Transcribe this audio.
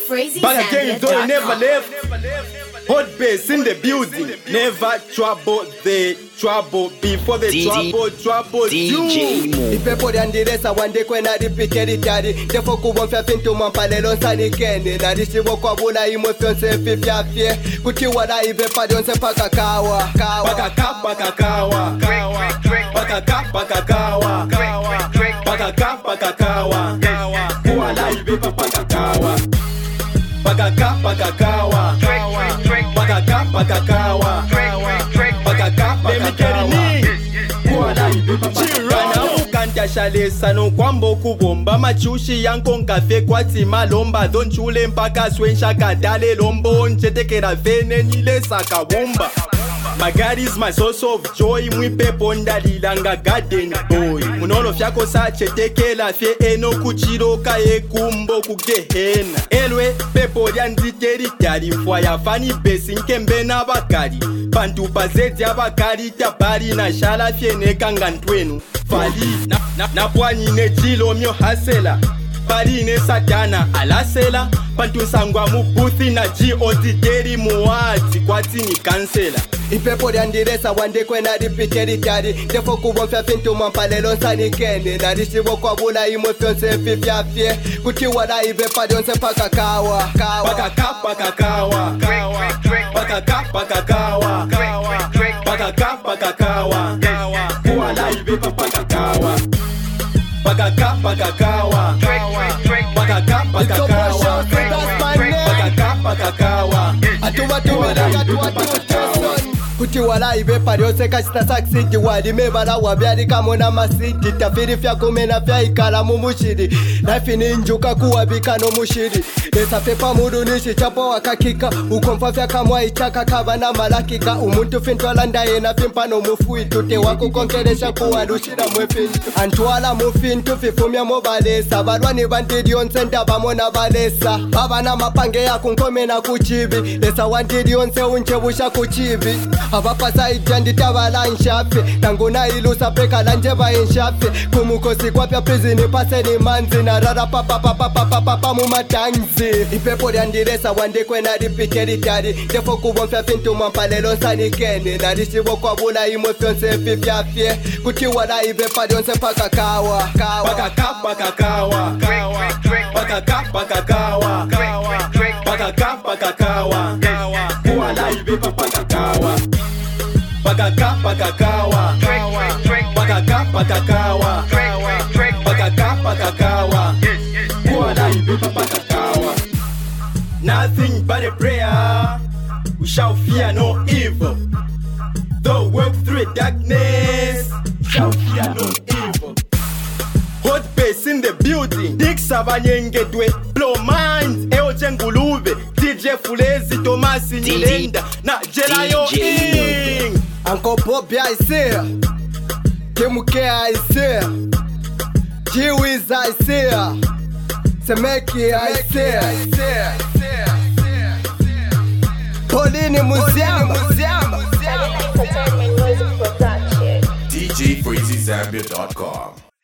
Freezy Back again, though you never left. Hot bass in the building. Never trouble the trouble before the trouble DJ you. Mo. Ipepo yandiresa wande kwena ripikeri tari Defo kubonfya fintu mampalelo nsani kende Narishiwo kwa bula imo fyonse fifyafye Kuti wala ibe padionse paka kawa Paka kawa Paka kawa Kuala ibe paka kawa Paka kawa Let me get it in. Kuala ibe paka kawa Shalesa no kwambo kubomba machushi yanko ngafe kwati malomba don chule mpaka swensha kadale lombo nchetekera vene nile sakabumba. My God is my source of joy. Mwipe ponda lilanga garden boy. Munono fyako sa chetekela fye eno kuchiroka kumbo kugehena. Elwe pepo yanditeri kyari mfwa ya fani besi nkembe na bakari. Bantu bazeti abakari tabari na shala fye nekanga ntwenu. Fali na pwanyi ne chilo myo hasela. Pari ne satana alasela. Pantu sangwa mubuthi na G.O.D. muwati kwati ni kansela. Ipepo yandiresa wande kwena ripikeri tari Defo kubonfya fintu mampalelo nsani kende Narishiwo kwa bula imo fyonse fifyafye Kuti wala ibe padionse paka kawa Paka kawa Kuala ibe paka kawa Paka kawa Kuti wala ibe pariose kachita saksiti wadi mebala wabyari kamona masiti tafiri fya kumena fya ikala mumushiri life ni njuka kuwabika no mushiri lesa pepa mudu nishi chapo wakakika ukomfa fya kamwa ichaka kaba na malakika umuntu fintwala ndaye na fimpa no mufui tute wako konkeresha kuwarushira mwefintu antwala mufintu fifumya mobalesa balwani bandidi yonse ndabamona balesa baba na mapange ya kunkome na kuchibi lesa wandidi yonse unchebusha kuchibi abapasa ijandi tabala nshafe tanguna ilusa peka lanjeba nshafe kumukosi kwapya prison pase ni manzi na rara papa mumatanzi ipepo yandiresa wande kwena ripikeri tari defo kubonfya fintu mampalelo nsani kende narishiwo kwa bula imo fyonse fifyafye kuti wala ibe padionse paka kawa Kuala ibe paka kawa Nothing but a prayer. We shall fear no evil. Though walk through darkness, shall fear no evil. Hot bass in the building. Dick Savanyengedwe, blow minds. Eo Jenguluve, DJ Fulezi, Thomas Nilenda, na Jelayo Ing. Uncle Bobby I say, Kim K I say, G-Wiz I say, Semeki I say, Pauline Museum. DJ FreezyZambia.com